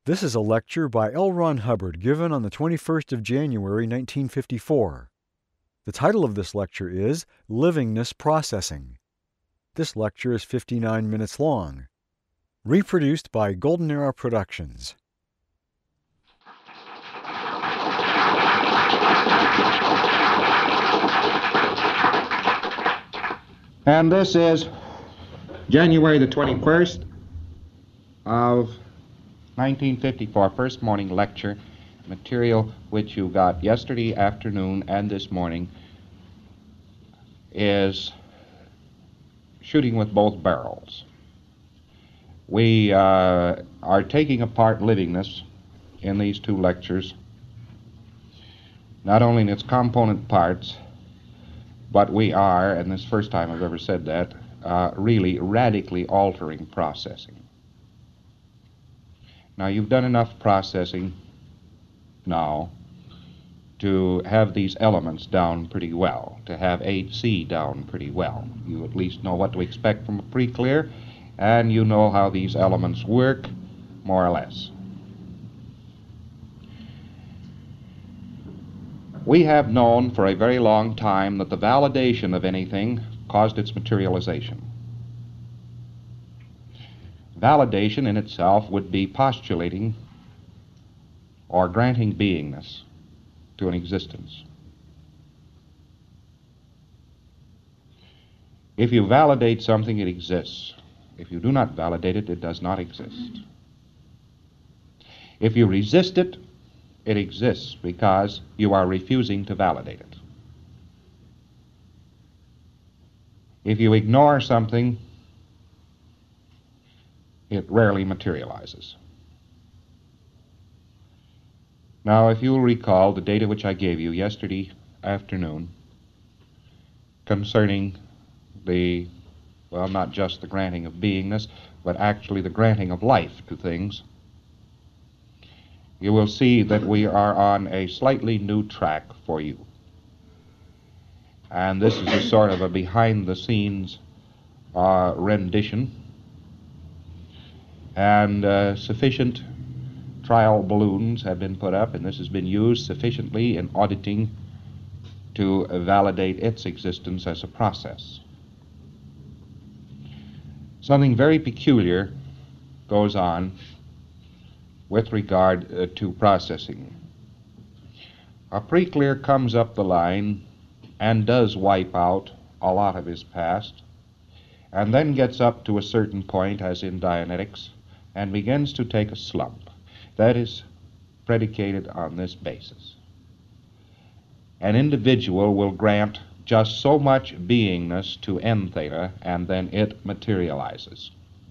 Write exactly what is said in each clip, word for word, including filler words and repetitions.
This is a lecture by L. Ron Hubbard given on the twenty-first of January, nineteen fifty-four. The title of this lecture is Livingness Processing. This lecture is fifty-nine minutes long. Reproduced by Golden Era Productions. And this is January the twenty-first of nineteen fifty-four, first morning lecture, material which you got yesterday afternoon and this morning is shooting with both barrels. We uh, are taking apart livingness in these two lectures, not only in its component parts, but we are, and this is the first time I've ever said that, uh, really radically altering processing. Now, you've done enough processing now to have these elements down pretty well, to have eight C down pretty well. You at least know what to expect from a pre-clear, and you know how these elements work, more or less. We have known for a very long time that the validation of anything caused its materialization. Validation in itself would be postulating or granting beingness to an existence. If you validate something, it exists. If you do not validate it, it does not exist. If you resist it, it exists because you are refusing to validate it. If you ignore something, it rarely materializes. Now, if you'll recall the data which I gave you yesterday afternoon concerning the, well, not just the granting of beingness, but actually the granting of life to things, you will see that we are on a slightly new track for you. And this is a sort of a behind-the-scenes uh, rendition. And uh, sufficient trial balloons have been put up, and this has been used sufficiently in auditing to validate its existence as a process. Something very peculiar goes on with regard uh, to processing. A pre-clear comes up the line and does wipe out a lot of his past, and then gets up to a certain point, as in Dianetics, and begins to take a slump. That is predicated on this basis. An individual will grant just so much beingness to n theta, and then it materializes.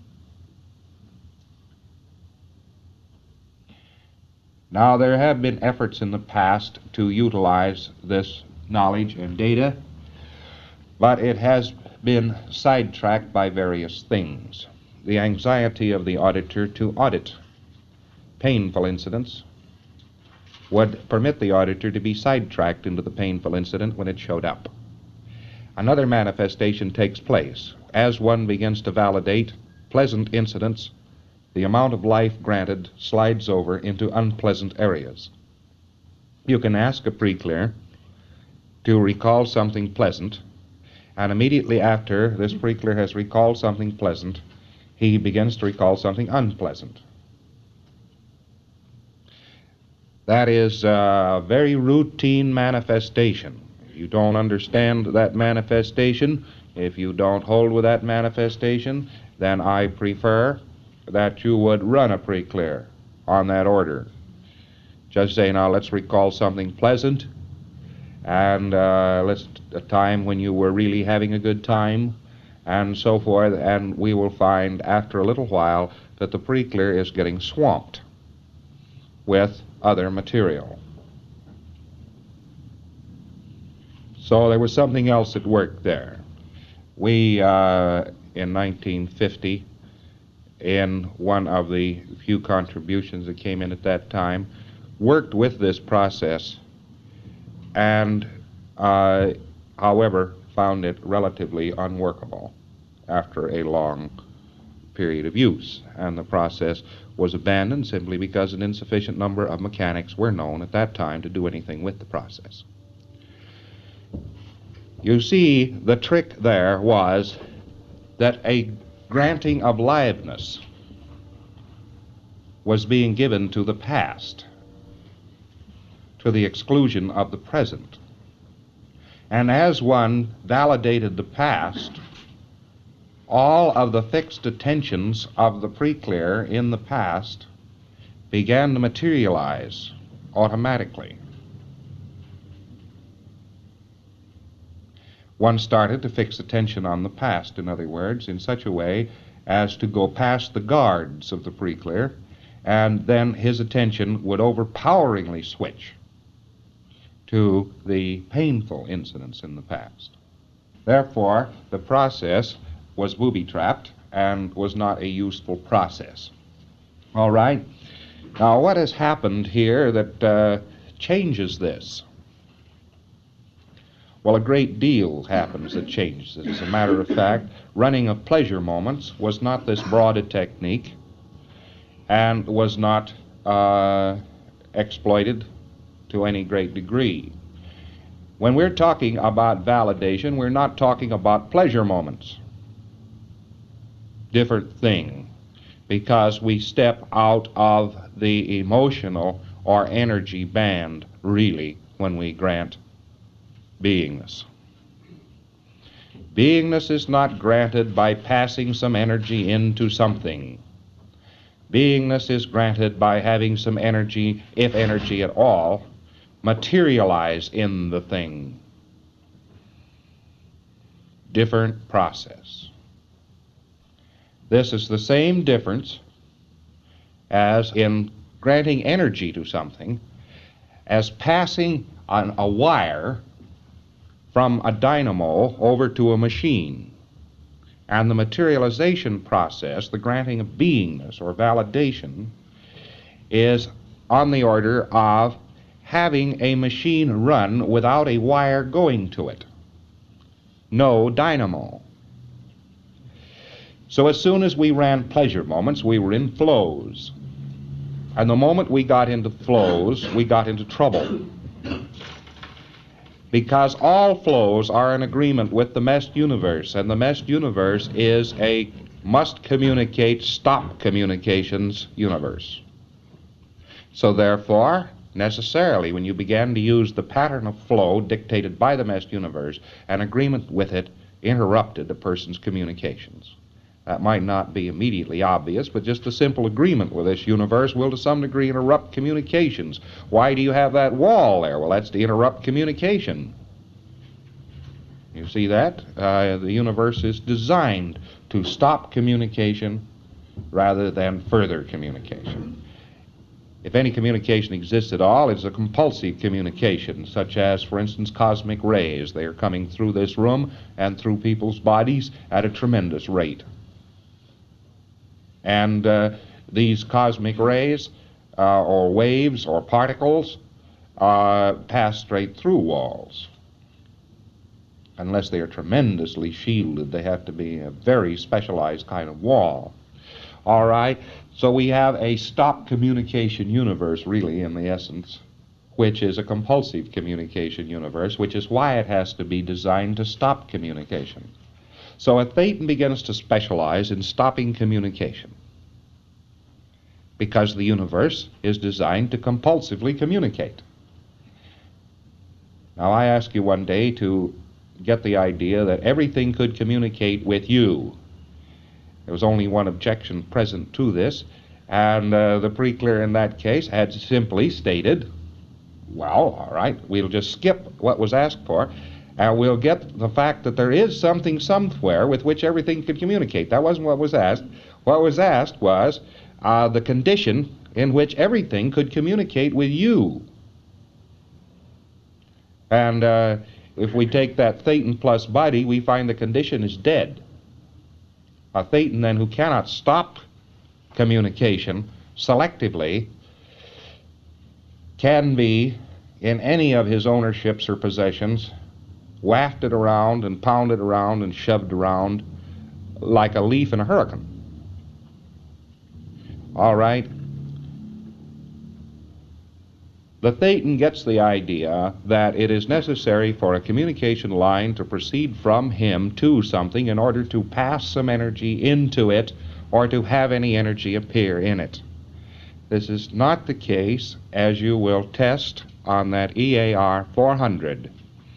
Now, there have been efforts in the past to utilize this knowledge and data, but it has been sidetracked by various things. The anxiety of the auditor to audit painful incidents would permit the auditor to be sidetracked into the painful incident when it showed up. Another manifestation takes place. As one begins to validate pleasant incidents, the amount of life granted slides over into unpleasant areas. You can ask a pre-clear to recall something pleasant, and immediately after this pre-clear has recalled something pleasant, he begins to recall something unpleasant. That is a very routine manifestation. If you don't understand that manifestation, if you don't hold with that manifestation, then I prefer that you would run a pre-clear on that order. Just say, now let's recall something pleasant, and uh, let's a time when you were really having a good time, and so forth, and we will find after a little while that the pre-clear is getting swamped with other material. So there was something else at work there. We, uh, in nineteen fifty, in one of the few contributions that came in at that time, worked with this process and, uh, however, found it relatively unworkable after a long period of use, and the process was abandoned simply because an insufficient number of mechanics were known at that time to do anything with the process. You see, the trick there was that a granting of liveness was being given to the past, to the exclusion of the present. And as one validated the past, all of the fixed attentions of the pre-clear in the past began to materialize automatically. One started to fix attention on the past, in other words, in such a way as to go past the guards of the pre-clear, and then his attention would overpoweringly switch to the painful incidents in the past. Therefore, the process was booby-trapped and was not a useful process. All right? Now, what has happened here that uh, changes this? Well, a great deal happens that changes it. As a matter of fact, running of pleasure moments was not this broad a technique and was not uh, exploited to any great degree. When we're talking about validation, we're not talking about pleasure moments. Different thing, because we step out of the emotional or energy band, really, when we grant beingness. Beingness is not granted by passing some energy into something. Beingness is granted by having some energy, if energy at all, materialize in the thing. Different process. This is the same difference as in granting energy to something as passing on a wire from a dynamo over to a machine. And the materialization process, the granting of beingness or validation, is on the order of having a machine run without a wire going to it. No dynamo. So as soon as we ran pleasure moments, we were in flows. And the moment we got into flows, we got into trouble. Because all flows are in agreement with the meshed universe, and the meshed universe is a must communicate, stop communications universe. So therefore, necessarily, when you began to use the pattern of flow dictated by the meshed universe, an agreement with it interrupted a person's communications. That might not be immediately obvious, but just a simple agreement with this universe will to some degree interrupt communications. Why do you have that wall there? Well, that's to interrupt communication. You see that? Uh, the universe is designed to stop communication rather than further communication. If any communication exists at all, it's a compulsive communication, such as, for instance, cosmic rays. They are coming through this room and through people's bodies at a tremendous rate. And uh, these cosmic rays, uh, or waves, or particles, uh, pass straight through walls. Unless they are tremendously shielded, they have to be a very specialized kind of wall. All right, so we have a stop communication universe, really, in the essence, which is a compulsive communication universe, which is why it has to be designed to stop communication. So a Thetan begins to specialize in stopping communication because the universe is designed to compulsively communicate. Now I ask you one day to get the idea that everything could communicate with you. There was only one objection present to this, and uh, the pre-clear in that case had simply stated, well, all right, we'll just skip what was asked for, and we'll get the fact that there is something somewhere with which everything could communicate. That wasn't what was asked. What was asked was uh, the condition in which everything could communicate with you. And uh, if we take that Thetan plus body, we find the condition is dead. A Thetan, then, who cannot stop communication selectively can be, in any of his ownerships or possessions, wafted around and pounded around and shoved around like a leaf in a hurricane. All right? The Thetan gets the idea that it is necessary for a communication line to proceed from him to something in order to pass some energy into it or to have any energy appear in it. This is not the case, as you will test on that E A R four hundred.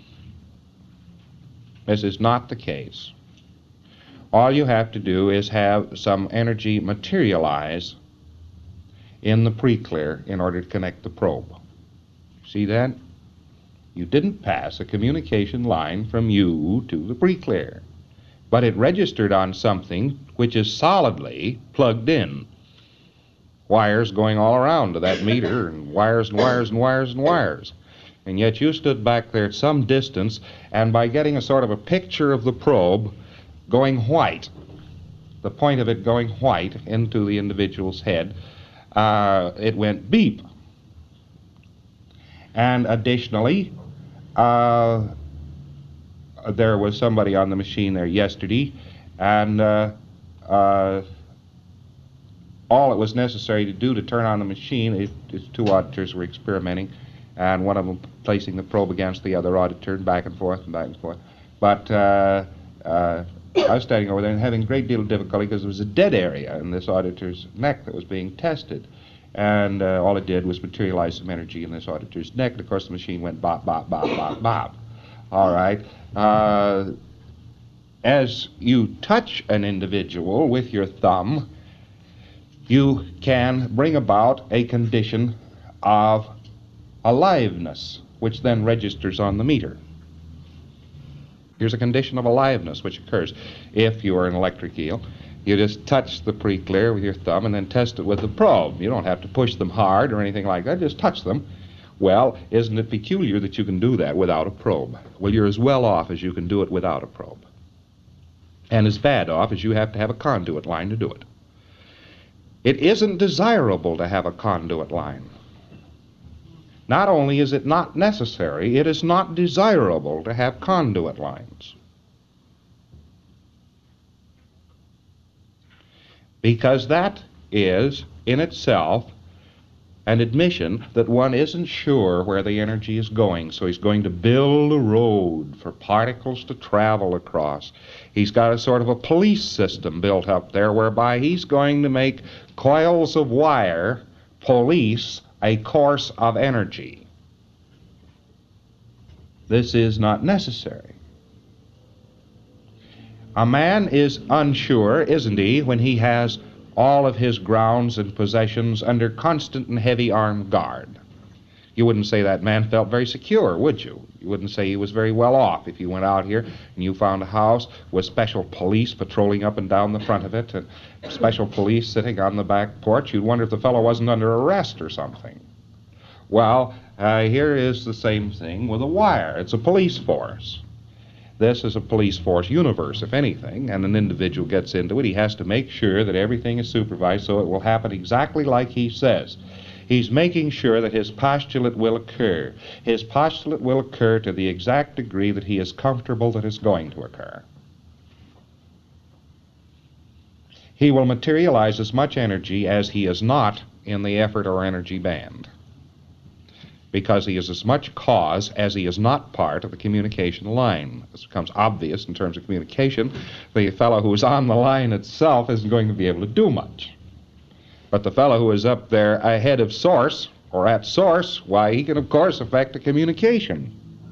This is not the case. All you have to do is have some energy materialize in the pre-clear in order to connect the probe. See that? You didn't pass a communication line from you to the pre-clear, but it registered on something which is solidly plugged in. Wires going all around to that meter, and wires and wires and wires and wires. And yet you stood back there at some distance, and by getting a sort of a picture of the probe going white, the point of it going white into the individual's head, uh, it went beep. And additionally, uh, there was somebody on the machine there yesterday, and uh, uh, all it was necessary to do to turn on the machine, it, it, two auditors were experimenting, and one of them placing the probe against the other auditor, and back and forth and back and forth. But uh, uh, I was standing over there and having a great deal of difficulty because there was a dead area in this auditor's neck that was being tested. And uh, all it did was materialize some energy in this auditor's neck. And of course, the machine went bop, bop, bop, bop, bop. All right. Uh, as you touch an individual with your thumb, you can bring about a condition of aliveness, which then registers on the meter. Here's a condition of aliveness which occurs if you are an electric eel. You just touch the pre-clear with your thumb and then test it with the probe. You don't have to push them hard or anything like that. Just touch them. Well, isn't it peculiar that you can do that without a probe? Well, you're as well off as you can do it without a probe. And as bad off as you have to have a conduit line to do it. It isn't desirable to have a conduit line. Not only is it not necessary, it is not desirable to have conduit lines. Because that is, in itself, an admission that one isn't sure where the energy is going. So he's going to build a road for particles to travel across. He's got a sort of a police system built up there whereby he's going to make coils of wire police a course of energy. This is not necessary. A man is unsure, isn't he, when he has all of his grounds and possessions under constant and heavy armed guard. You wouldn't say that man felt very secure, would you? You wouldn't say he was very well off if you went out here and you found a house with special police patrolling up and down the front of it and special police sitting on the back porch. You'd wonder if the fellow wasn't under arrest or something. Well, uh, here is the same thing with a wire. It's a police force. This is a police force universe, if anything, and an individual gets into it. He has to make sure that everything is supervised so it will happen exactly like he says. He's making sure that his postulate will occur. His postulate will occur to the exact degree that he is comfortable that it's going to occur. He will materialize as much energy as he is not in the effort or energy band, because he is as much cause as he is not part of the communication line. This becomes obvious in terms of communication. The fellow who is on the line itself isn't going to be able to do much. But the fellow who is up there ahead of source, or at source, why, he can, of course, affect the communication.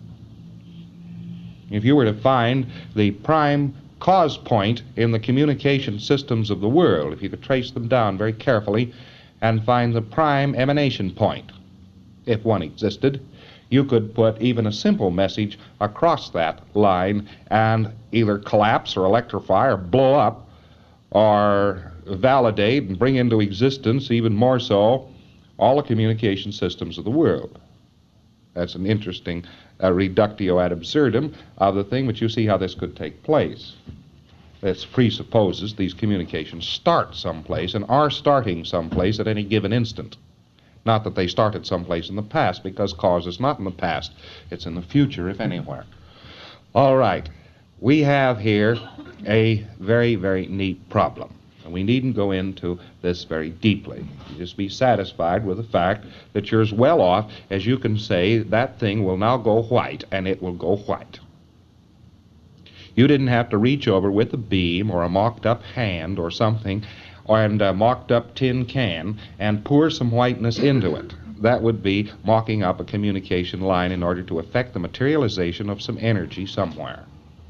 If you were to find the prime cause point in the communication systems of the world, if you could trace them down very carefully and find the prime emanation point, if one existed, you could put even a simple message across that line and either collapse or electrify or blow up or validate and bring into existence, even more so, all the communication systems of the world. That's an interesting uh, reductio ad absurdum of the thing, but you see how this could take place. This presupposes these communications start someplace and are starting someplace at any given instant. Not that they started someplace in the past, because cause is not in the past. It's in the future, if anywhere. All right. We have here a very, very neat problem. And we needn't go into this very deeply. You just be satisfied with the fact that you're as well off as you can say that thing will now go white, and it will go white. You didn't have to reach over with a beam or a mocked-up hand or something and a mocked-up tin can and pour some whiteness into it. That would be mocking up a communication line in order to effect the materialization of some energy somewhere.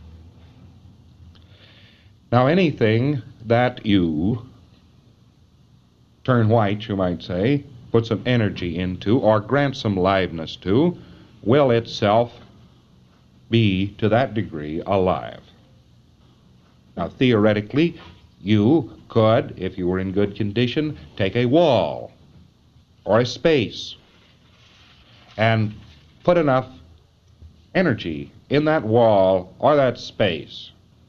Now, anything that you turn white, you might say, put some energy into, or grant some liveness to, will itself be, to that degree, alive. Now, theoretically, you could, if you were in good condition, take a wall or a space and put enough energy in that wall or that space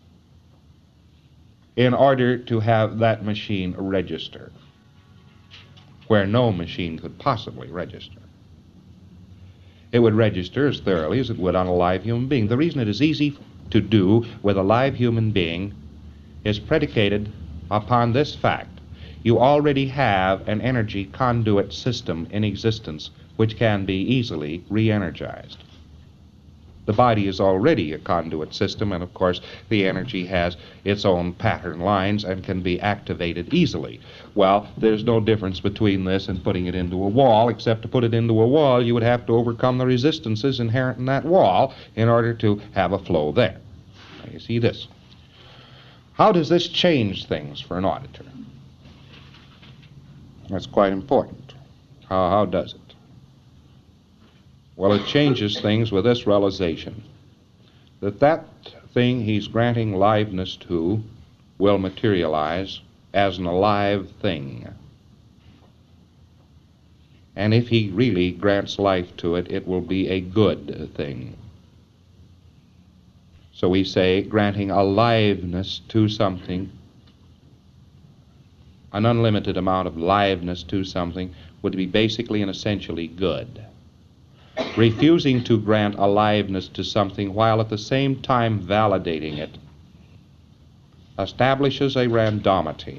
in order to have that machine register where no machine could possibly register. It would register as thoroughly as it would on a live human being. The reason it is easy to do with a live human being is predicated upon this fact. You already have an energy conduit system in existence which can be easily re-energized. The body is already a conduit system, and of course the energy has its own pattern lines and can be activated easily. Well, there's no difference between this and putting it into a wall, except to put it into a wall you would have to overcome the resistances inherent in that wall in order to have a flow there. Now you see this. How does this change things for an auditor? That's quite important. How, how does it? Well, it changes things with this realization, that that thing he's granting liveness to will materialize as an alive thing. And if he really grants life to it, it will be a good thing. So we say granting aliveness to something, an unlimited amount of liveness to something, would be basically and essentially good. Refusing to grant aliveness to something while at the same time validating it establishes a randomity.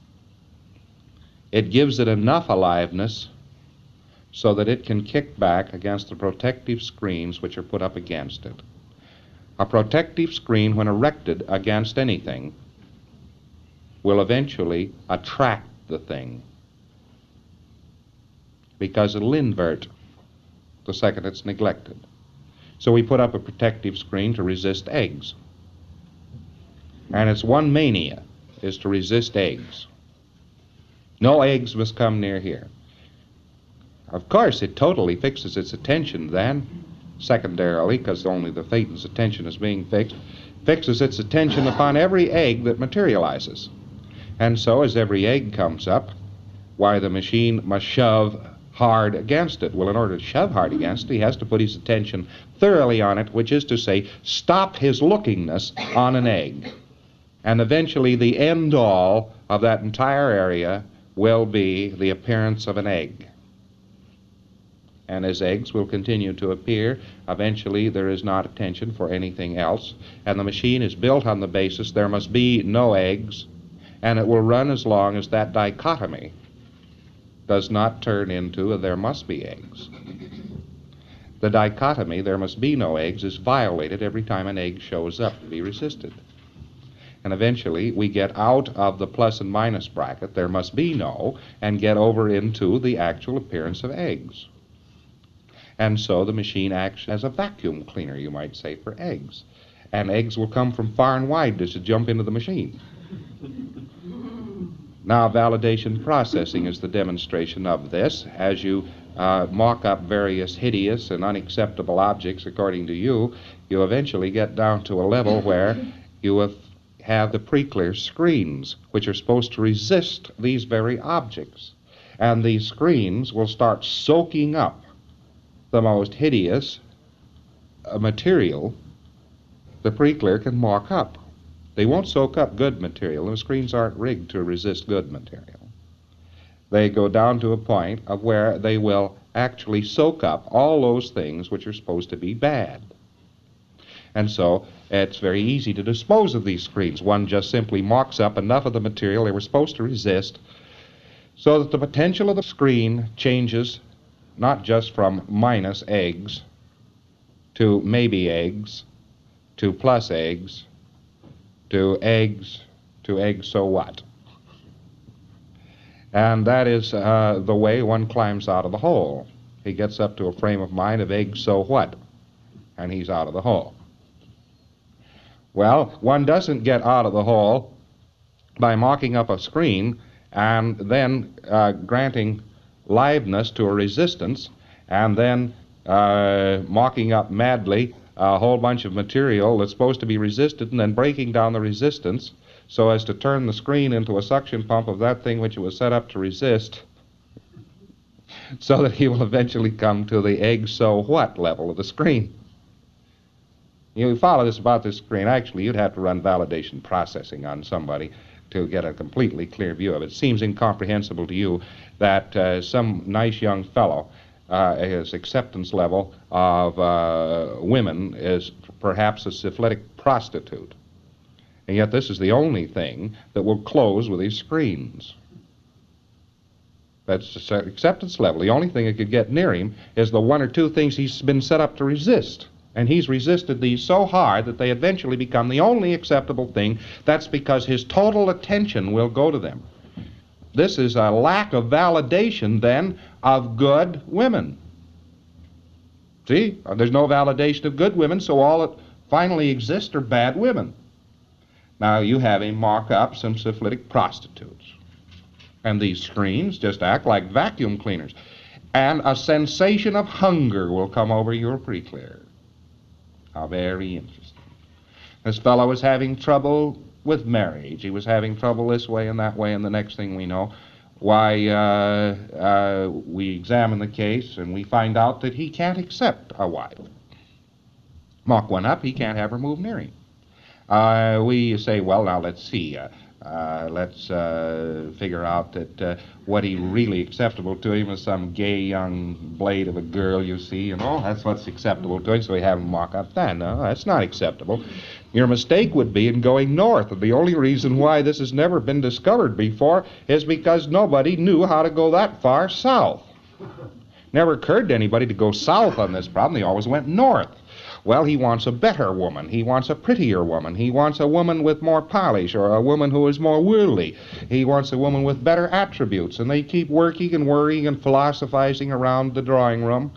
It gives it enough aliveness so that it can kick back against the protective screens which are put up against it. A protective screen, when erected against anything, will eventually attract the thing, because it'll invert the second it's neglected. So we put up a protective screen to resist eggs. And its one mania is to resist eggs. No eggs must come near here. Of course, it totally fixes its attention then, secondarily, because only the Thetan's attention is being fixed, fixes its attention upon every egg that materializes. And so as every egg comes up, why, the machine must shove hard against it. Well, in order to shove hard against it, he has to put his attention thoroughly on it, which is to say, stop his lookingness on an egg. And eventually the end all of that entire area will be the appearance of an egg. And as eggs will continue to appear, eventually there is not attention for anything else, and the machine is built on the basis there must be no eggs, and it will run as long as that dichotomy does not turn into a there must be eggs. The dichotomy, there must be no eggs, is violated every time an egg shows up to be resisted. And eventually we get out of the plus and minus bracket, there must be no, and get over into the actual appearance of eggs. And so the machine acts as a vacuum cleaner, you might say, for eggs. And eggs will come from far and wide just to jump into the machine. Now, validation processing is the demonstration of this. As you uh, mock up various hideous and unacceptable objects according to you, you eventually get down to a level where you have, have the pre-clear screens, which are supposed to resist these very objects. And these screens will start soaking up the most hideous uh, material the pre-clear can mock up. They won't soak up good material, and the screens aren't rigged to resist good material. They go down to a point of where they will actually soak up all those things which are supposed to be bad. And so it's very easy to dispose of these screens. One just simply mocks up enough of the material they were supposed to resist so that the potential of the screen changes not just from minus eggs to maybe eggs to plus eggs to eggs to eggs so what. And that is uh, the way one climbs out of the hole. He gets up to a frame of mind of eggs so what, and he's out of the hole. Well, one doesn't get out of the hole by mocking up a screen and then uh, granting liveness to a resistance and then uh, mocking up madly a whole bunch of material that's supposed to be resisted and then breaking down the resistance so as to turn the screen into a suction pump of that thing which it was set up to resist, so that he will eventually come to the egg so what level of the screen. You follow this about this screen. Actually, you'd have to run validation processing on somebody to get a completely clear view of it. It seems incomprehensible to you that uh, some nice young fellow, uh, his acceptance level of uh, women is perhaps a syphilitic prostitute. And yet this is the only thing that will close with his screens. That's the acceptance level. The only thing that could get near him is the one or two things he's been set up to resist. And he's resisted these so hard that they eventually become the only acceptable thing. That's because his total attention will go to them. This is a lack of validation, then, of good women. See? There's no validation of good women, so all that finally exists are bad women. Now, you have him mark up some syphilitic prostitutes. And these screens just act like vacuum cleaners. And a sensation of hunger will come over your preclear. How very interesting. This fellow was having trouble with marriage. He was having trouble this way and that way, and the next thing we know, why, uh, uh, we examine the case and we find out that he can't accept a wife. Mock one up, he can't have her move near him. Uh, we say, well, now let's see. Uh, uh, let's uh, figure out that uh, what he really acceptable to him is some gay young blade of a girl, you see. You know, that's what's acceptable to him, so we have him mock up that. No, that's not acceptable. Your mistake would be in going north. And the only reason why this has never been discovered before is because nobody knew how to go that far south. Never occurred to anybody to go south on this problem. They always went north. Well, he wants a better woman. He wants a prettier woman. He wants a woman with more polish, or a woman who is more worldly. He wants a woman with better attributes. And they keep working and worrying and philosophizing around the drawing room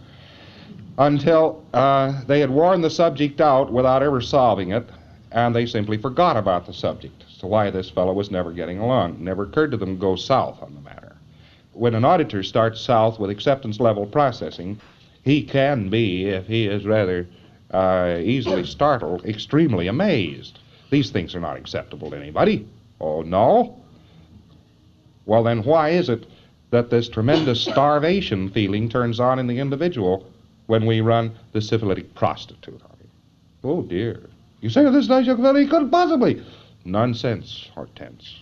until uh, they had worn the subject out without ever solving it, and they simply forgot about the subject. So why this fellow was never getting along. It never occurred to them to go south on the matter. When an auditor starts south with acceptance level processing, he can be, if he is rather Uh, easily startled, extremely amazed. These things are not acceptable to anybody. Oh, no? Well, then why is it that this tremendous starvation feeling turns on in the individual when we run the syphilitic prostitute on him? Oh, dear. You say to this nice young fellow, he couldn't possibly. Nonsense, Hortense.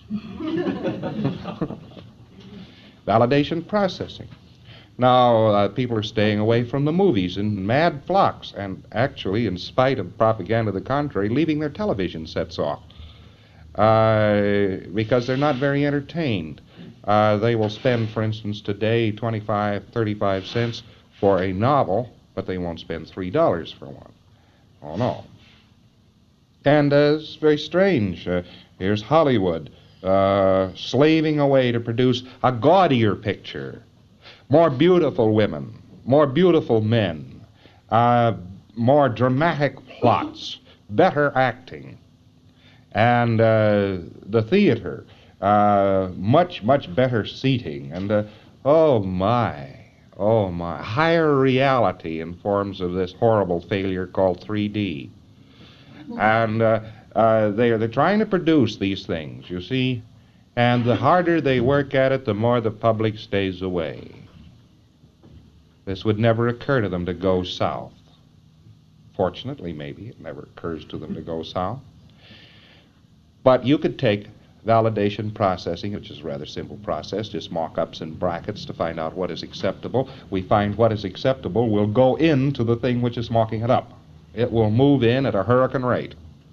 Validation processing. Now, uh, people are staying away from the movies in mad flocks, and actually, in spite of propaganda to the contrary, leaving their television sets off uh, because they're not very entertained. Uh, they will spend, for instance, today twenty-five, thirty-five cents for a novel, but they won't spend three dollars for one. Oh, no. And uh, it's very strange. Uh, here's Hollywood uh, slaving away to produce a gaudier picture. More beautiful women, more beautiful men, uh, more dramatic plots, better acting, and uh, the theater, uh, much, much better seating, and uh, oh my, oh my, higher reality in forms of this horrible failure called three D. And uh, uh, they're, they're trying to produce these things, you see, and the harder they work at it, the more the public stays away. This would never occur to them to go south. Fortunately, maybe, it never occurs to them to go south. But you could take validation processing, which is a rather simple process, just mock-ups and brackets to find out what is acceptable. We find what is acceptable will go into the thing which is mocking it up. It will move in at a hurricane rate.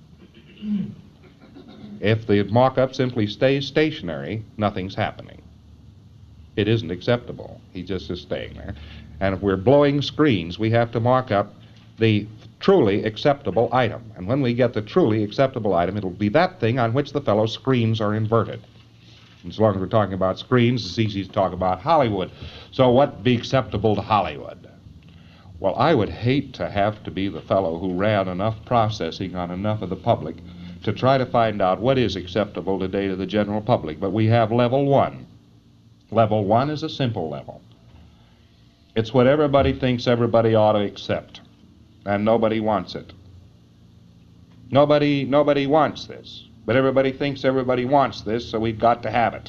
If the mock-up simply stays stationary, nothing's happening. It isn't acceptable. He just is staying there. And if we're blowing screens, we have to mark up the truly acceptable item. And when we get the truly acceptable item, it'll be that thing on which the fellow screens are inverted. And as long as we're talking about screens, it's easy to talk about Hollywood. So what be acceptable to Hollywood? Well, I would hate to have to be the fellow who ran enough processing on enough of the public to try to find out what is acceptable today to the general public. But we have level one. Level one is a simple level. It's what everybody thinks everybody ought to accept, and nobody wants it. Nobody, nobody wants this, but everybody thinks everybody wants this, so we've got to have it.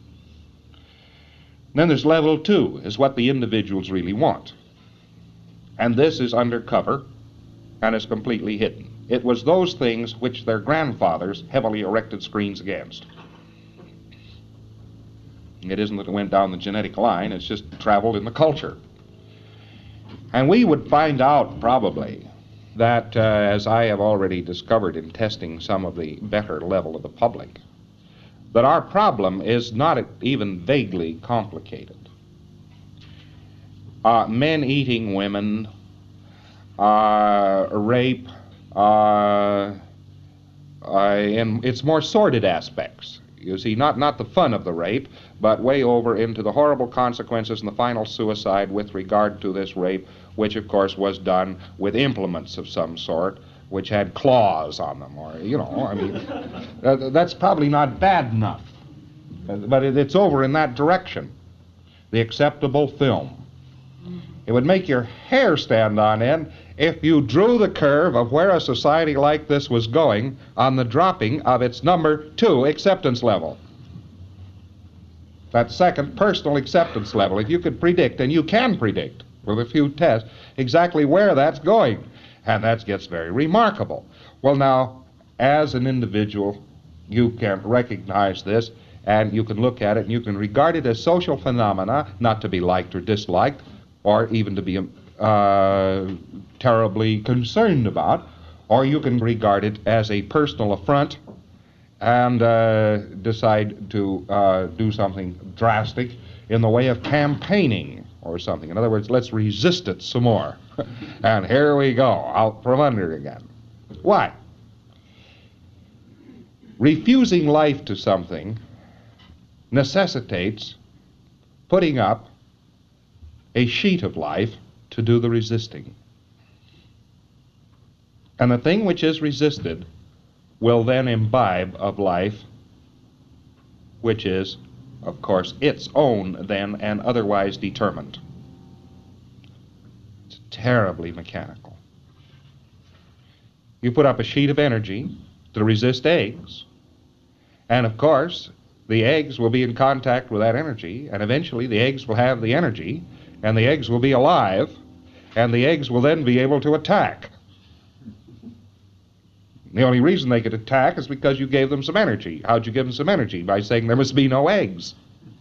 Then there's level two, is what the individuals really want. And this is undercover and is completely hidden. It was those things which their grandfathers heavily erected screens against. It isn't that it went down the genetic line, it's just traveled in the culture. And we would find out probably that, uh, as I have already discovered in testing some of the better level of the public, that our problem is not even vaguely complicated. Uh, men eating women, uh, rape, uh, uh, in its more sordid aspects. You see, not, not the fun of the rape, but way over into the horrible consequences and the final suicide with regard to this rape, which, of course, was done with implements of some sort, which had claws on them, or, you know, I mean, uh, that's probably not bad enough. But it, it's over in that direction, the acceptable film. It would make your hair stand on end if you drew the curve of where a society like this was going on the dropping of its number two acceptance level. That second personal acceptance level, if you could predict, and you can predict with a few tests, exactly where that's going. And that gets very remarkable. Well, now, as an individual, you can recognize this, and you can look at it, and you can regard it as social phenomena, not to be liked or disliked, or even to be uh, terribly concerned about, or you can regard it as a personal affront and uh, decide to uh, do something drastic in the way of campaigning or something. In other words, let's resist it some more. And here we go, out from under again. Why? Refusing life to something necessitates putting up a sheet of life to do the resisting. And the thing which is resisted will then imbibe of life, which is, of course, its own then and otherwise determined. It's terribly mechanical. You put up a sheet of energy to resist eggs, and of course, the eggs will be in contact with that energy, and eventually the eggs will have the energy, and the eggs will be alive, and the eggs will then be able to attack. The only reason they could attack is because you gave them some energy. How'd you give them some energy? By saying there must be no eggs.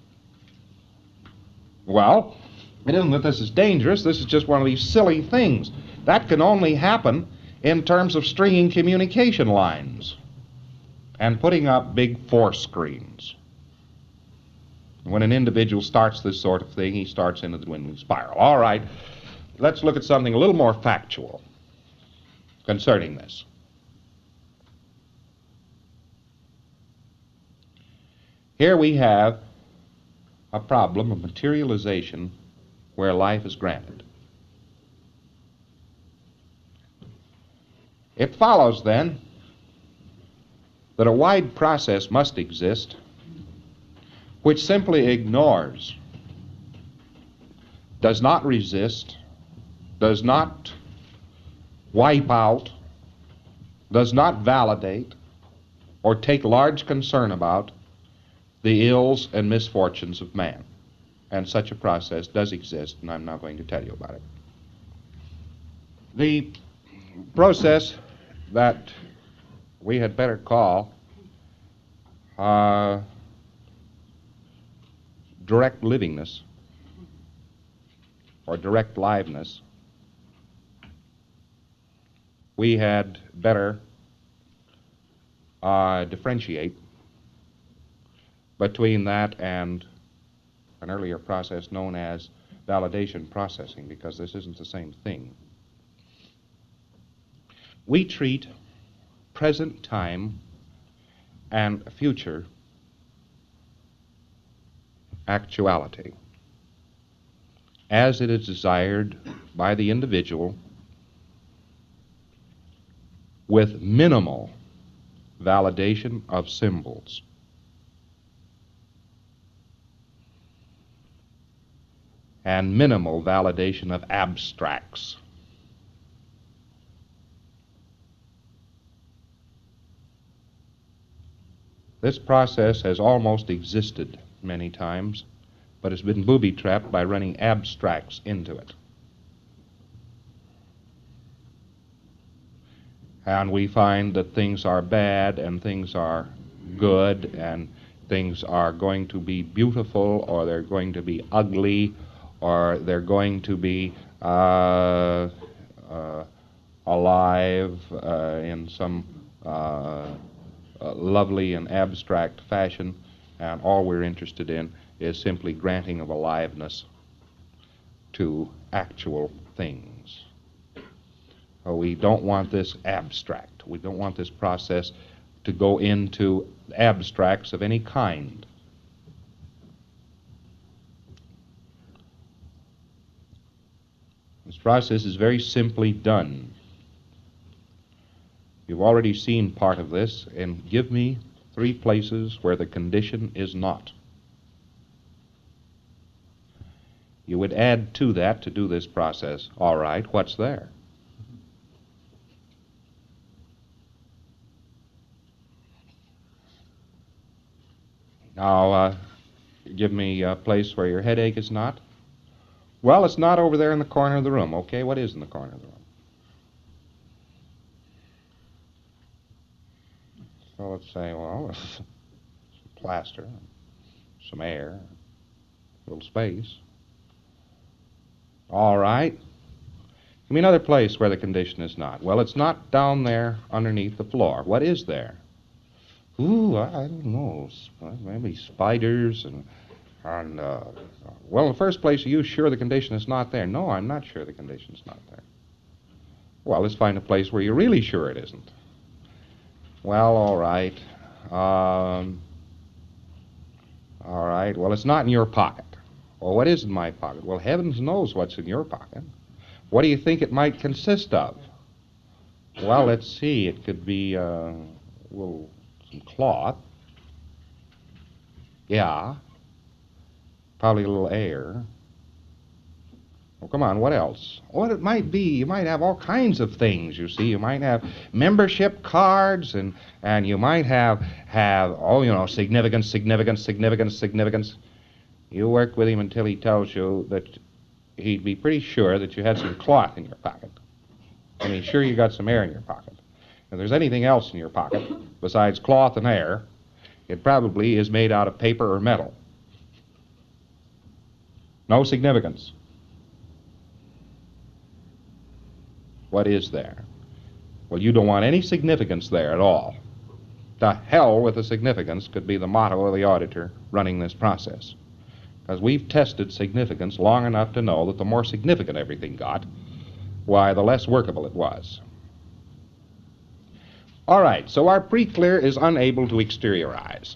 Well, it isn't that this is dangerous. This is just one of these silly things. That can only happen in terms of stringing communication lines and putting up big force screens. When an individual starts this sort of thing, he starts into the dwindling spiral. All right, let's look at something a little more factual concerning this. Here we have a problem of materialization where life is granted. It follows, then, that a wide process must exist which simply ignores, does not resist, does not wipe out, does not validate, or take large concern about the ills and misfortunes of man. And such a process does exist, and I'm now going to tell you about it. The process that we had better call uh, direct livingness or direct liveness we had better uh, differentiate between that and an earlier process known as validation processing, because this isn't the same thing. We treat present time and future actuality as it is desired by the individual with minimal validation of symbols. And minimal validation of abstracts. This process has almost existed many times, but has been booby-trapped by running abstracts into it. And we find that things are bad and things are good and things are going to be beautiful or they're going to be ugly or they're going to be uh, uh, alive uh, in some uh, uh, lovely and abstract fashion, and all we're interested in is simply granting of aliveness to actual things. Uh, we don't want this abstract. We don't want this process to go into abstracts of any kind. This process is very simply done. You've already seen part of this, and give me three places where the condition is not. You would add to that to do this process. All right, what's there? Now, uh, give me a place where your headache is not. Well, it's not over there in the corner of the room. Okay, what is in the corner of the room? So let's say, well, some plaster, some air, a little space. All right. Give me another place where the condition is not. Well, it's not down there underneath the floor. What is there? Ooh, I, I don't know. Maybe spiders and, and uh, well, in the first place, are you sure the condition is not there? No, I'm not sure the condition is not there. Well, let's find a place where you're really sure it isn't. Well, all right. Um, all right. Well, it's not in your pocket. Well, what is in my pocket? Well, heavens knows what's in your pocket. What do you think it might consist of? Well, let's see. It could be uh, well, some cloth. Yeah. Probably a little air. Well, come on, what else? What it might be, you might have all kinds of things, you see. You might have membership cards, and, and you might have, have, oh, you know, significance, significance, significance, significance. You work with him until he tells you that he'd be pretty sure that you had some cloth in your pocket. And he's sure you got some air in your pocket. If there's anything else in your pocket besides cloth and air, it probably is made out of paper or metal. No significance. What is there? Well, you don't want any significance there at all. To hell with the significance could be the motto of the auditor running this process. Because we've tested significance long enough to know that the more significant everything got, why, the less workable it was. All right, so our pre-clear is unable to exteriorize.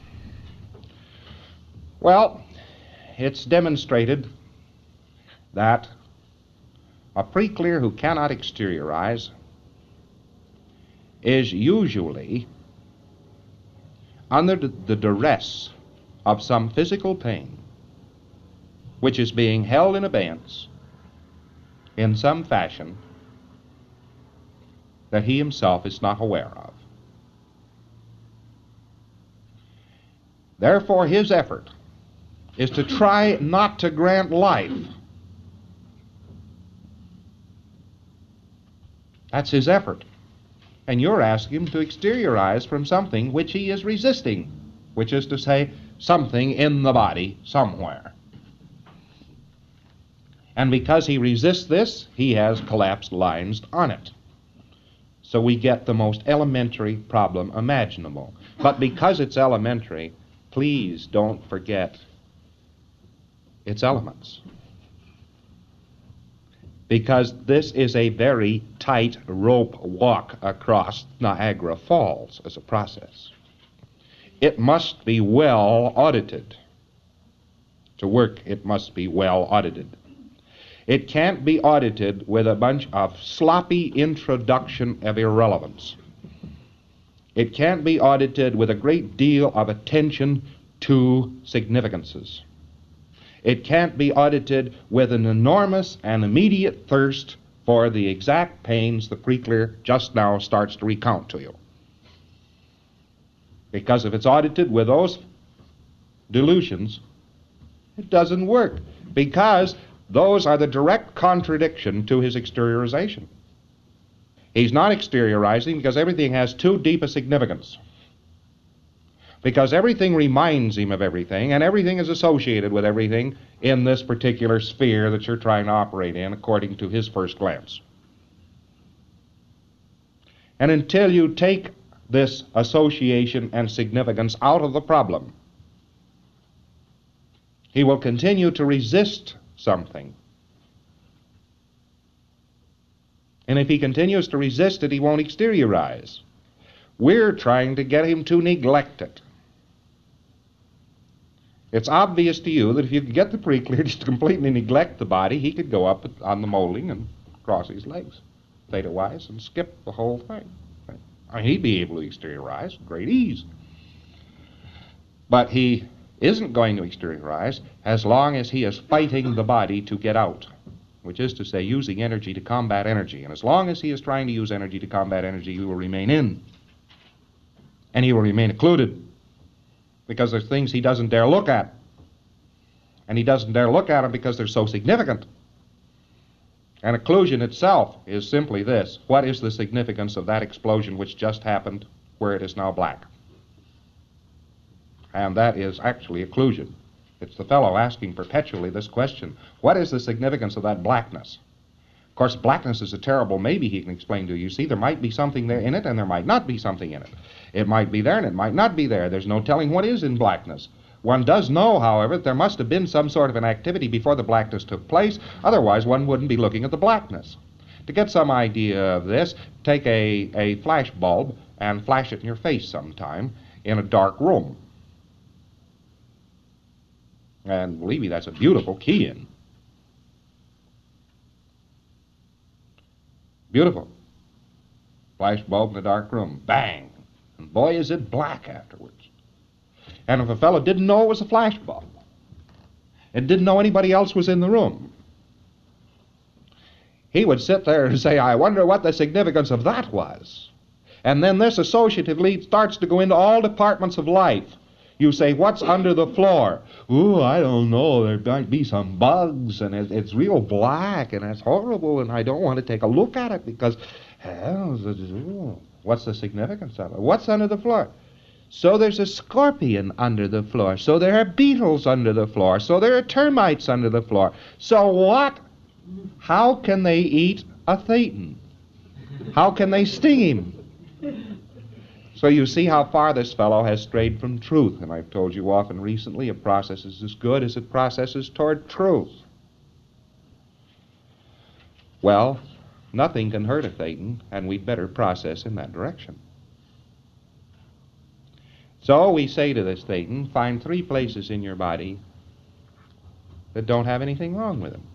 Well, it's demonstrated that a pre-clear who cannot exteriorize is usually under the duress of some physical pain which is being held in abeyance in some fashion that he himself is not aware of. Therefore, his effort is to try not to grant life. That's his effort. And you're asking him to exteriorize from something which he is resisting, which is to say, something in the body somewhere. And because he resists this, he has collapsed lines on it. So we get the most elementary problem imaginable. But because it's elementary, please don't forget its elements. Because this is a very tight rope walk across Niagara Falls as a process. It must be well audited. To work, it must be well audited. It can't be audited with a bunch of sloppy introduction of irrelevance. It can't be audited with a great deal of attention to significances. It can't be audited with an enormous and immediate thirst for the exact pains the Preclear just now starts to recount to you. Because if it's audited with those delusions, it doesn't work. Because those are the direct contradiction to his exteriorization. He's not exteriorizing because everything has too deep a significance. Because everything reminds him of everything, and everything is associated with everything in this particular sphere that you're trying to operate in according to his first glance. And until you take this association and significance out of the problem, he will continue to resist something. And if he continues to resist it, he won't exteriorize. We're trying to get him to neglect it. It's obvious to you that if you could get the Preclear just to completely neglect the body, he could go up on the molding and cross his legs, theta-wise, and skip the whole thing. I mean, he'd be able to exteriorize with great ease. But he isn't going to exteriorize as long as he is fighting the body to get out, which is to say using energy to combat energy. And as long as he is trying to use energy to combat energy, he will remain in. And he will remain occluded because there's things he doesn't dare look at. And he doesn't dare look at them because they're so significant. And occlusion itself is simply this: what is the significance of that explosion which just happened where it is now black? And that is actually occlusion. It's the fellow asking perpetually this question: what is the significance of that blackness? Of course, blackness is a terrible maybe he can explain to you. You see, there might be something there in it, and there might not be something in it. It might be there, and it might not be there. There's no telling what is in blackness. One does know, however, that there must have been some sort of an activity before the blackness took place. Otherwise, one wouldn't be looking at the blackness. To get some idea of this, take a, a flash bulb and flash it in your face sometime in a dark room. And believe me, that's a beautiful key-in. Beautiful. Flash bulb in a dark room. Bang. And boy, is it black afterwards. And if a fellow didn't know it was a flash bulb, and didn't know anybody else was in the room, he would sit there and say, I wonder what the significance of that was. And then this associative lead starts to go into all departments of life. You say, what's under the floor? Ooh, I don't know. There might be some bugs, and it, it's real black, and it's horrible, and I don't want to take a look at it because, oh, what's the significance of it? What's under the floor? So there's a scorpion under the floor. So there are beetles under the floor. So there are termites under the floor. So what? How can they eat a thetan? How can they sting him? So you see how far this fellow has strayed from truth. And I've told you often recently, a process is as good as it processes toward truth. Well, nothing can hurt a thetan, and we'd better process in that direction. So we say to this thetan, find three places in your body that don't have anything wrong with them.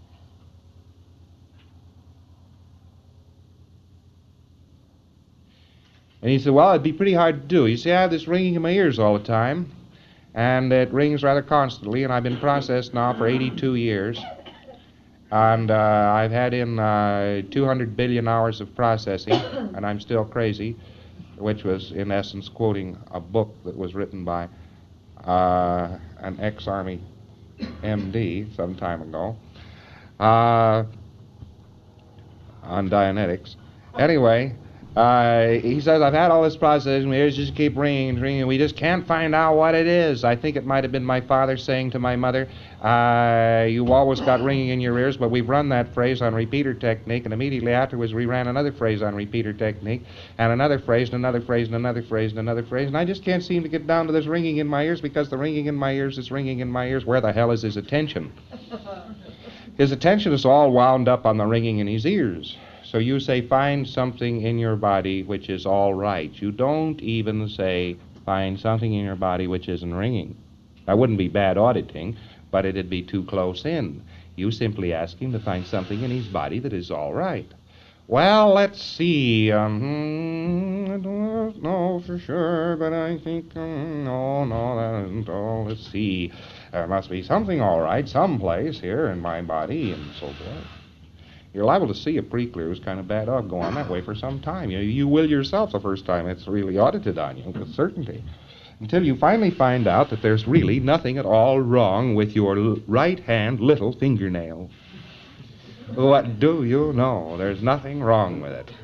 And he said, well, it'd be pretty hard to do. You see, I have this ringing in my ears all the time, and it rings rather constantly, and I've been processed now for eighty-two years. And uh, I've had in uh, two hundred billion hours of processing, and I'm still crazy, which was, in essence, quoting a book that was written by uh, an ex-Army M D some time ago uh, on Dianetics. Anyway, Uh, he says, I've had all this process, and my ears just keep ringing and ringing. We just can't find out what it is. I think it might have been my father saying to my mother, uh, you always got ringing in your ears, but we've run that phrase on repeater technique, and immediately afterwards we ran another phrase on repeater technique, and another phrase, and another phrase, and another phrase, and another phrase, and I just can't seem to get down to this ringing in my ears, because the ringing in my ears is ringing in my ears. Where the hell is his attention? His attention is all wound up on the ringing in his ears. So you say, find something in your body which is all right. You don't even say, find something in your body which isn't ringing. That wouldn't be bad auditing, but it'd be too close in. You simply ask him to find something in his body that is all right. Well, let's see. Um, I don't know for sure, but I think, um, no, no, that isn't all. Let's see. There must be something all right someplace here in my body and so forth. You're liable to see a pretty clear who's kind of bad dog go on that way for some time. You, you will yourself the first time it's really audited on you, with certainty. Until you finally find out that there's really nothing at all wrong with your l- right hand little fingernail. What do you know? There's nothing wrong with it.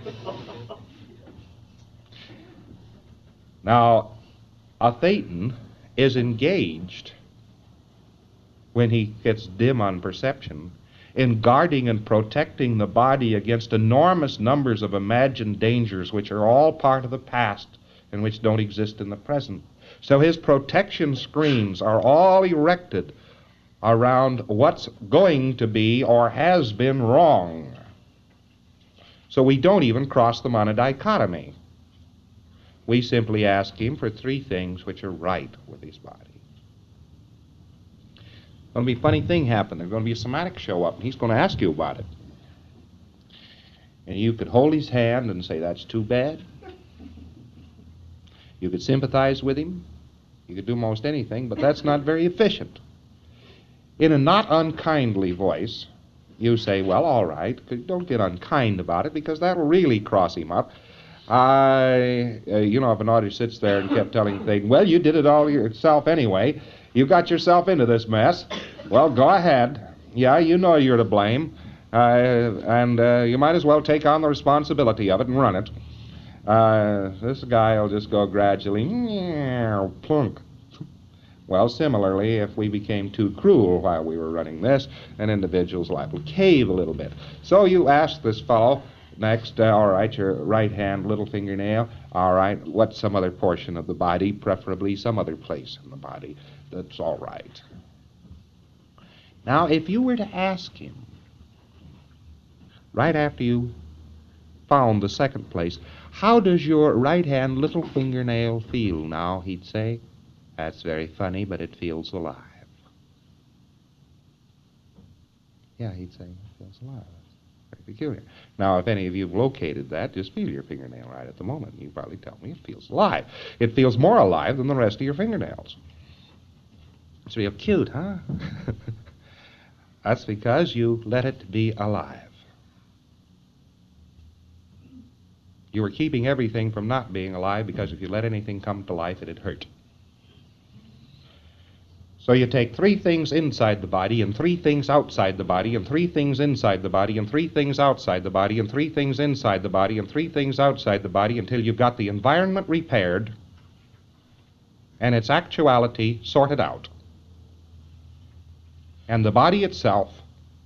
Now, a Thetan is engaged when he gets dim on perception in guarding and protecting the body against enormous numbers of imagined dangers which are all part of the past and which don't exist in the present. So his protection screens are all erected around what's going to be or has been wrong. So we don't even cross them on a dichotomy. We simply ask him for three things which are right with his body. Going to be a funny thing happen. There's going to be a somatic show up, and he's going to ask you about it. And you could hold his hand and say, that's too bad. You could sympathize with him. You could do most anything, but that's not very efficient. In a not unkindly voice, you say, well, all right, don't get unkind about it, because that'll really cross him up. I, uh, you know, if an audience sits there and kept telling the thing, well, you did it all yourself anyway. You got yourself into this mess. Well, go ahead. Yeah, you know you're to blame. Uh, and uh, you might as well take on the responsibility of it and run it. Uh, this guy will just go gradually, plunk. Well, similarly, if we became too cruel while we were running this, an individual's liable to cave a little bit. So you ask this fellow, next, uh, all right, your right hand, little fingernail, all right, what's some other portion of the body, preferably some other place in the body that's all right. Now, if you were to ask him, right after you found the second place, how does your right hand little fingernail feel now, he'd say, that's very funny, but it feels alive. Yeah, he'd say, it feels alive. Very peculiar. Now, if any of you have located that, just feel your fingernail right at the moment. You probably tell me it feels alive. It feels more alive than the rest of your fingernails. It's real cute, huh? That's because you let it be alive. You were keeping everything from not being alive, because if you let anything come to life, it'd hurt. So you take three things inside the body, and three things outside the body, and three things inside the body, and three things outside the body, and three things inside the body, and three things outside the body, until you've got the environment repaired and its actuality sorted out. And the body itself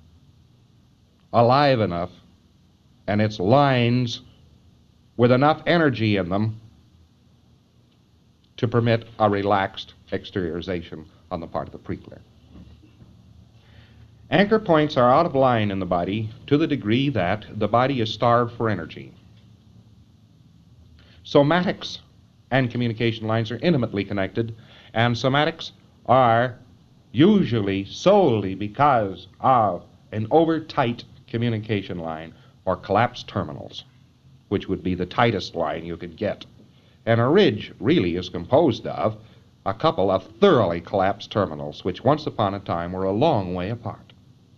alive enough, and its lines with enough energy in them to permit a relaxed exteriorization on the part of the preclear. Anchor points are out of line in the body to the degree that the body is starved for energy. Somatics and communication lines are intimately connected, and somatics are usually solely because of an over-tight communication line or collapsed terminals, which would be the tightest line you could get. And a ridge really is composed of a couple of thoroughly collapsed terminals, which once upon a time were a long way apart.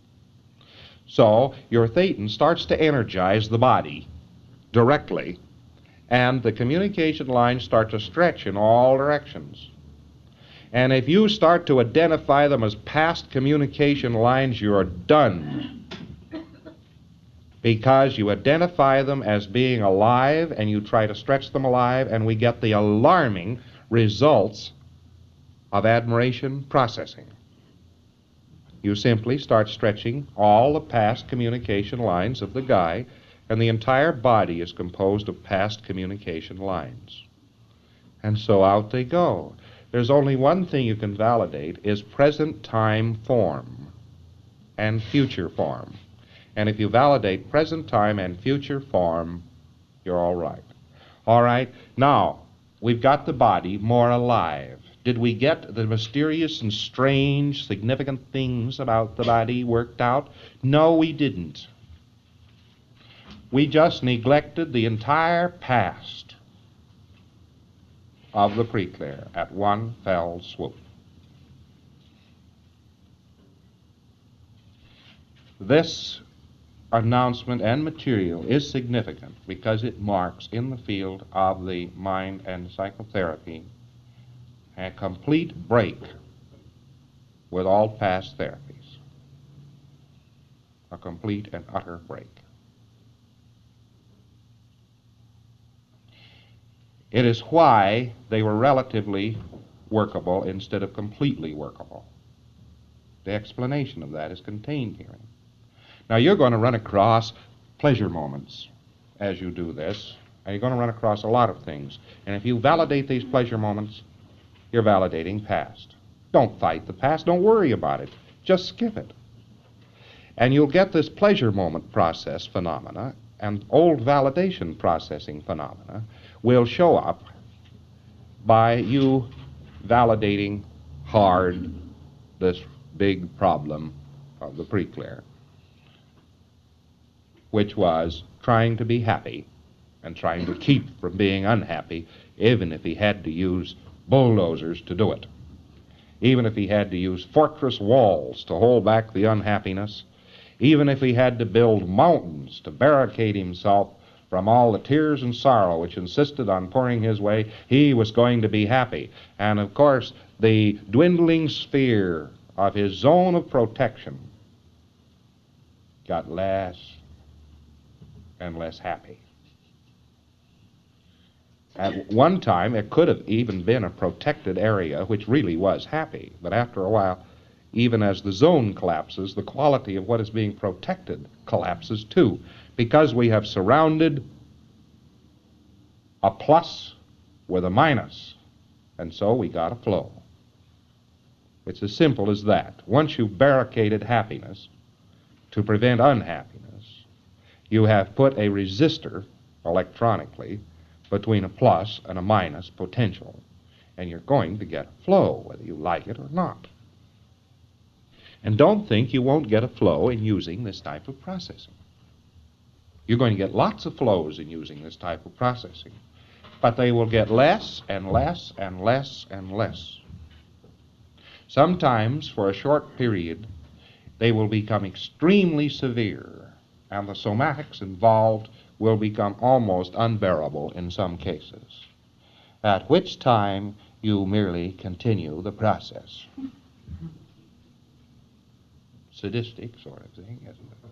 So your Thetan starts to energize the body directly, and the communication lines start to stretch in all directions. And if you start to identify them as past communication lines, you're done. because you identify them as being alive and you try to stretch them alive, and we get the alarming results of admiration processing. You simply start stretching all the past communication lines of the guy, and the entire body is composed of past communication lines. And so out they go. There's only one thing you can validate, is present time form and future form. And if you validate present time and future form, you're all right. All right, now, we've got the body more alive. Did we get the mysterious and strange, significant things about the body worked out? No, we didn't. We just neglected the entire past of the preclear at one fell swoop. This announcement and material is significant because it marks in the field of the mind and psychotherapy a complete break with all past therapies. A complete and utter break. It is why they were relatively workable instead of completely workable. The explanation of that is contained here. Now, you're going to run across pleasure moments as you do this, and you're going to run across a lot of things. And if you validate these pleasure moments, you're validating past. Don't fight the past. Don't worry about it. Just skip it. And you'll get this pleasure moment process phenomena, and old validation processing phenomena will show up by you validating hard this big problem of the preclear, which was trying to be happy and trying to keep from being unhappy, even if he had to use bulldozers to do it, even if he had to use fortress walls to hold back the unhappiness, even if he had to build mountains to barricade himself from all the tears and sorrow which insisted on pouring his way, he was going to be happy. And of course, the dwindling sphere of his zone of protection got less and less happy. At one time, it could have even been a protected area which really was happy, but after a while, even as the zone collapses, the quality of what is being protected collapses too, because we have surrounded a plus with a minus, and so we got a flow. It's as simple as that. Once you've barricaded happiness to prevent unhappiness, you have put a resistor electronically between a plus and a minus potential, and you're going to get a flow, whether you like it or not. And don't think you won't get a flow in using this type of processing. You're going to get lots of flows in using this type of processing, but they will get less and less and less and less. Sometimes, for a short period, they will become extremely severe, and the somatics involved will become almost unbearable in some cases, at which time you merely continue the process. Sadistic sort of thing, isn't it?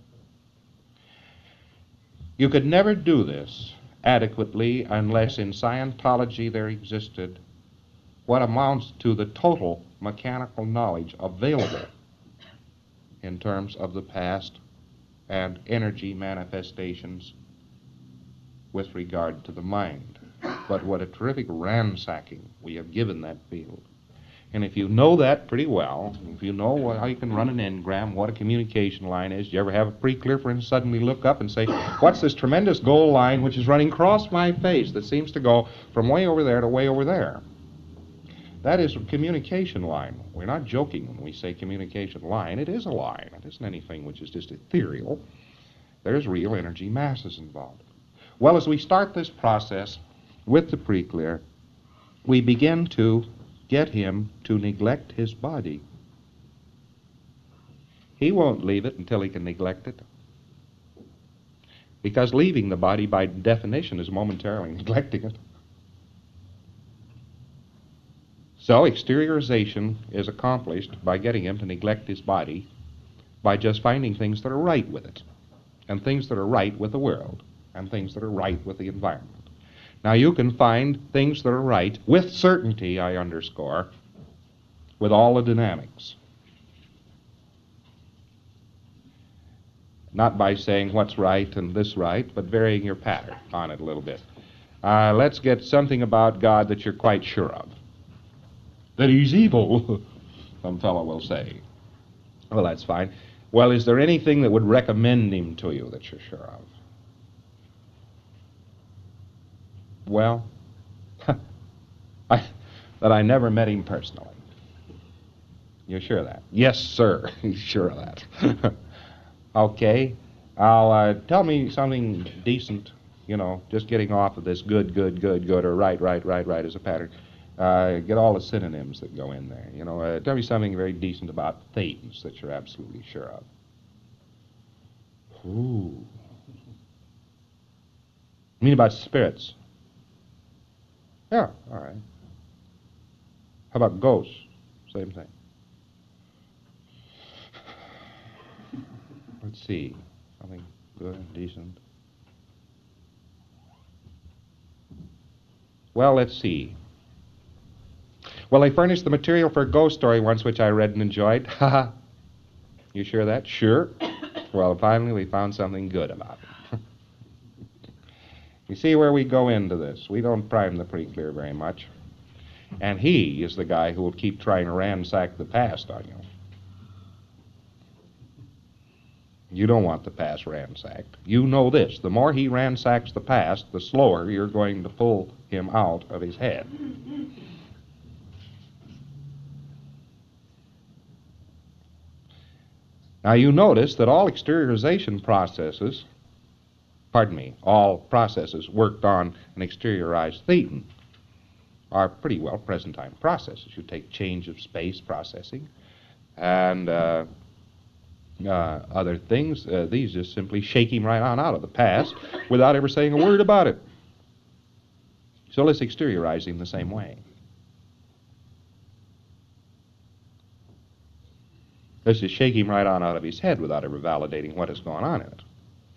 You could never do this adequately unless in Scientology there existed what amounts to the total mechanical knowledge available in terms of the past and energy manifestations with regard to the mind. But what a terrific ransacking we have given that field. And if you know that pretty well, if you know what, how you can run an engram, what a communication line is, do you ever have a preclear friend suddenly look up and say, what's this tremendous goal line which is running across my face that seems to go from way over there to way over there? That is a communication line. We're not joking when we say communication line. It is a line. It isn't anything which is just ethereal. There's real energy masses involved. Well, as we start this process with the preclear, we begin to get him to neglect his body. He won't leave it until he can neglect it, because leaving the body by definition is momentarily neglecting it. So exteriorization is accomplished by getting him to neglect his body by just finding things that are right with it. and things that are right with the world, and things that are right with the environment. Now you can find things that are right with certainty, I underscore, with all the dynamics. Not by saying what's right and this right, but varying your pattern on it a little bit. Uh, let's get something about God that you're quite sure of. That he's evil, some fellow will say. Well, that's fine. Well, is there anything that would recommend him to you that you're sure of? Well, I, that I never met him personally. You're sure of that? Yes, sir. He's sure of that. Okay. I'll uh, tell me something decent, you know, just getting off of this good, good, good, good, or right, right, right, right as a pattern. Uh, get all the synonyms that go in there. You know, uh, tell me something very decent about things that you're absolutely sure of. Ooh. You mean about spirits? Yeah, all right. How about ghosts? Same thing. Let's see. Something good and decent. Well, let's see. Well, they furnished the material for a ghost story once, which I read and enjoyed. Haha. You sure of that? Sure. Well, finally we found something good about it. You see where we go into this. We don't prime the pre-clear very much. And he is the guy who will keep trying to ransack the past on you. You don't want the past ransacked. You know this. The more he ransacks the past, the slower you're going to pull him out of his head. Now you notice that all exteriorization processes, pardon me, all processes worked on an exteriorized thetan are pretty well present-time processes. You take change of space processing and uh, uh, other things. Uh, these just simply shake him right on out of the past without ever saying a word about it. So let's exteriorize him the same way. Let's just shake him right on out of his head without ever validating what is going on in it.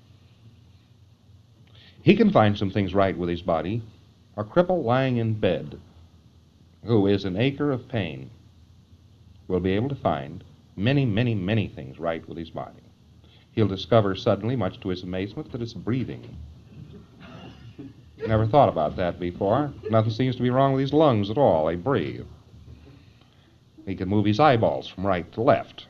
He can find some things right with his body. A cripple lying in bed who is an acre of pain will be able to find many, many, many things right with his body. He'll discover suddenly, much to his amazement, that it's breathing. Never thought about that before. Nothing seems to be wrong with his lungs at all. They breathe. He can move his eyeballs from right to left.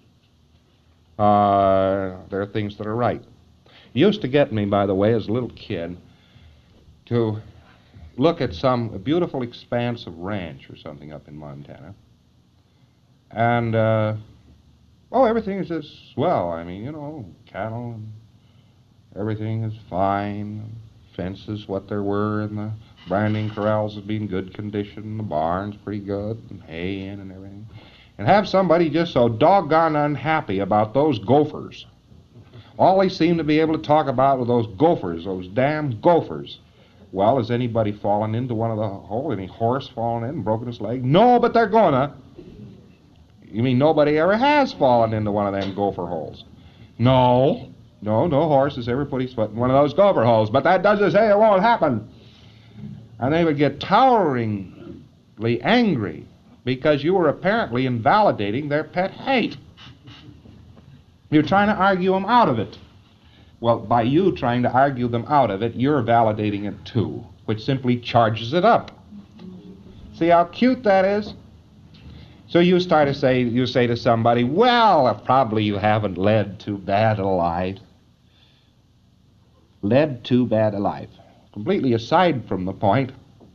Uh, there are things that are right. It used to get me, by the way, as a little kid, to look at some beautiful expanse of ranch or something up in Montana. And, uh, oh, everything is just swell. I mean, you know, cattle and everything is fine. Fences, what there were, and the branding corrals would be in good condition. The barn's pretty good, and hay in and everything. And have somebody just so doggone unhappy about those gophers. All they seem to be able to talk about were those gophers, those damn gophers. Well, has anybody fallen into one of the hole? Any horse fallen in and broken his leg? No, but they're gonna. You mean nobody ever has fallen into one of them gopher holes? No. No, no horse has ever put his foot in one of those gopher holes, but that doesn't say it won't happen. And they would get toweringly angry because you were apparently invalidating their pet hate. You're trying to argue them out of it. Well, by you trying to argue them out of it, you're validating it too, which simply charges it up. See how cute that is? So you start to say, you say to somebody, well, probably you haven't led too bad a life. Led too bad a life. Completely aside from the point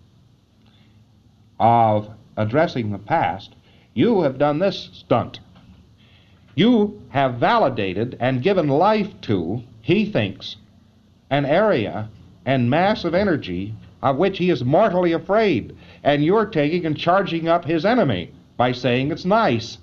of addressing the past, you have done this stunt. You have validated and given life to, he thinks, an area and mass of energy of which he is mortally afraid, and you're taking and charging up his enemy by saying it's nice.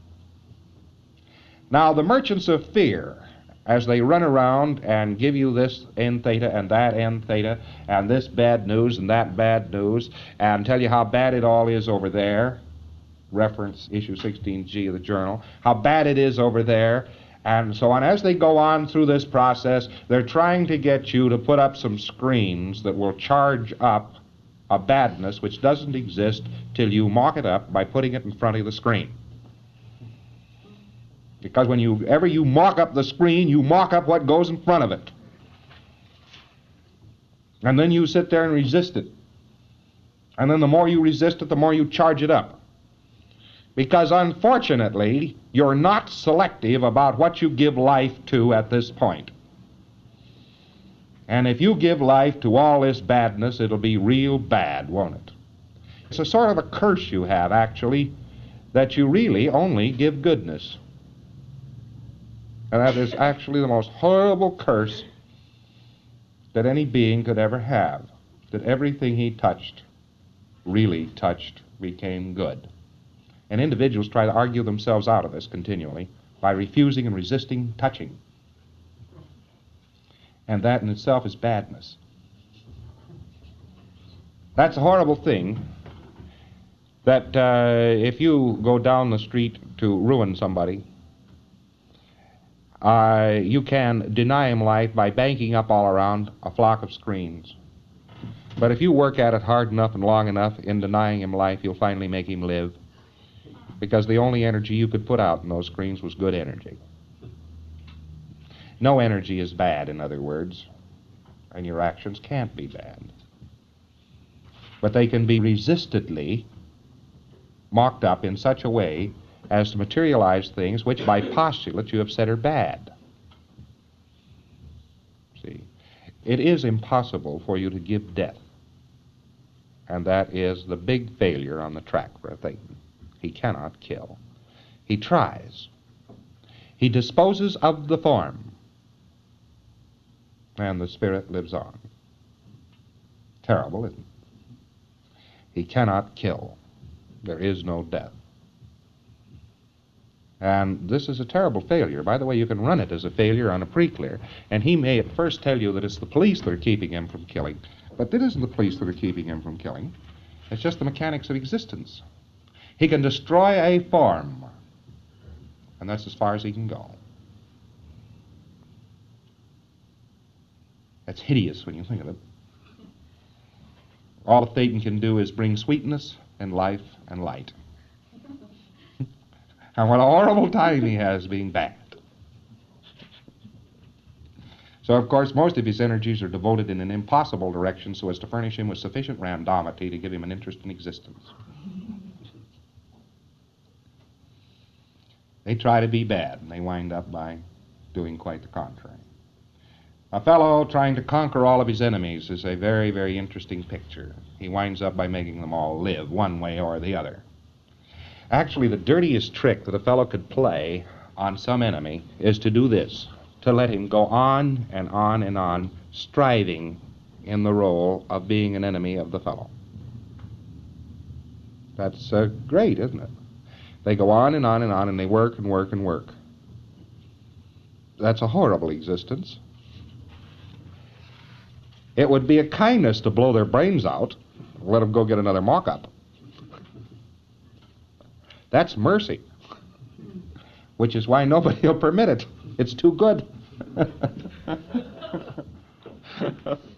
Now, the merchants of fear, as they run around and give you this N theta and that N theta and this bad news and that bad news and tell you how bad it all is over there, reference issue sixteen G of the journal, how bad it is over there, and so on. As they go on through this process, they're trying to get you to put up some screens that will charge up a badness which doesn't exist till you mock it up by putting it in front of the screen. Because whenever you mock up the screen, you mock up what goes in front of it. And then you sit there and resist it. And then the more you resist it, the more you charge it up. Because unfortunately, you're not selective about what you give life to at this point. And if you give life to all this badness, it'll be real bad, won't it? It's a sort of a curse you have, actually, that you really only give goodness. And that is actually the most horrible curse that any being could ever have, that everything he touched, really touched, became good. And individuals try to argue themselves out of this continually by refusing and resisting touching. And that in itself is badness. That's a horrible thing, that uh, if you go down the street to ruin somebody, uh, you can deny him life by banking up all around a flock of screens. But if you work at it hard enough and long enough in denying him life, you'll finally make him live. Because the only energy you could put out in those screens was good energy. No energy is bad, in other words, and your actions can't be bad. But they can be resistedly mocked up in such a way as to materialize things which by postulate you have said are bad. See, it is impossible for you to give death, and that is the big failure on the track for a Thetan. He cannot kill. He tries. He disposes of the form, and the spirit lives on. Terrible, isn't it? He cannot kill. There is no death. And this is a terrible failure. By the way, you can run it as a failure on a pre-clear, and he may at first tell you that it's the police that are keeping him from killing. But it isn't the police that are keeping him from killing. It's just the mechanics of existence. He can destroy a form, and that's as far as he can go. That's hideous when you think of it. All a Thetan can do is bring sweetness and life and light. And what a horrible time he has being bad. So, of course, most of his energies are devoted in an impossible direction so as to furnish him with sufficient randomity to give him an interest in existence. They try to be bad, and they wind up by doing quite the contrary. A fellow trying to conquer all of his enemies is a very, very interesting picture. He winds up by making them all live one way or the other. Actually, the dirtiest trick that a fellow could play on some enemy is to do this, to let him go on and on and on, striving in the role of being an enemy of the fellow. That's uh, great, isn't it? They go on and on and on, and they work and work and work. That's a horrible existence. It would be a kindness to blow their brains out, let them go get another mock-up. That's mercy, which is why nobody will permit it. It's too good.